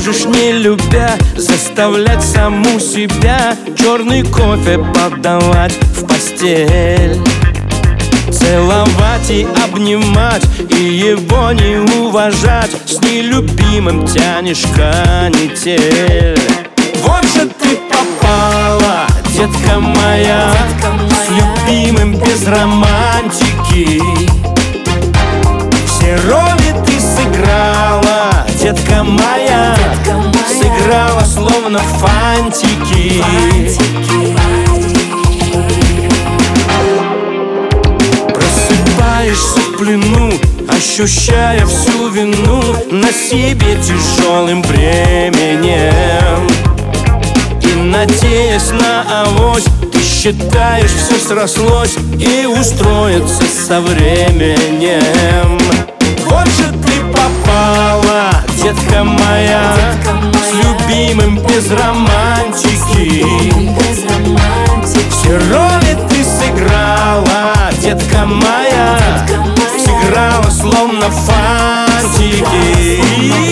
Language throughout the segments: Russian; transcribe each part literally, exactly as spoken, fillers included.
можешь, не любя, заставлять саму себя черный кофе подавать в постель, целовать и обнимать, и его не уважать. С нелюбимым тянешь канитель. Вот же ты попала, детка моя, с любимым без романтики. Все роли ты сыграла, детка моя, сыграла словно фантики. Просыпаешься в плену, ощущая всю вину на себе тяжелым бременем. И надеясь на авось, ты считаешь, все срослось и устроится со временем. Вот же ты попала, детка моя, с любимым без романтики. Все роли ты сыграла, детка моя, сыграла словно фантики.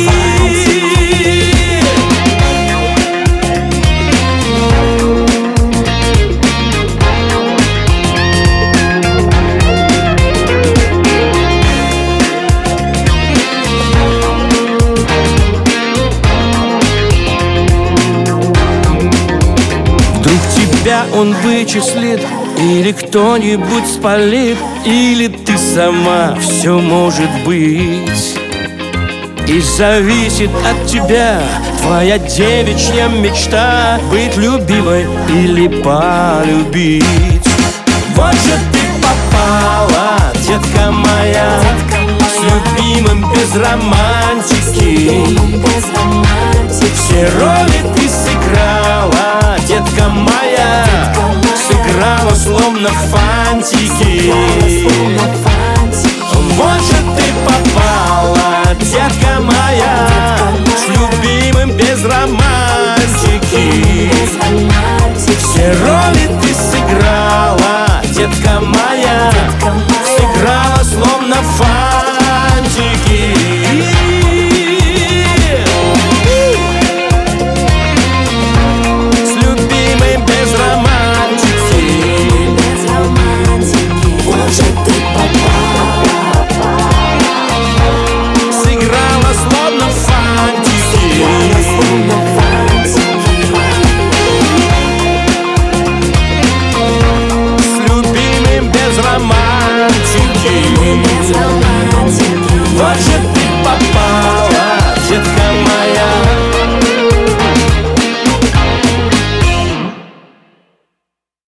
Тебя он вычислит, или кто-нибудь спалит, или ты сама, все может быть. И зависит от тебя твоя девичья мечта, быть любимой или полюбить. Вот же ты попала, детка моя, с любимым без романтики. Все роли ты сыграла, детка моя, сыграла словно фантики.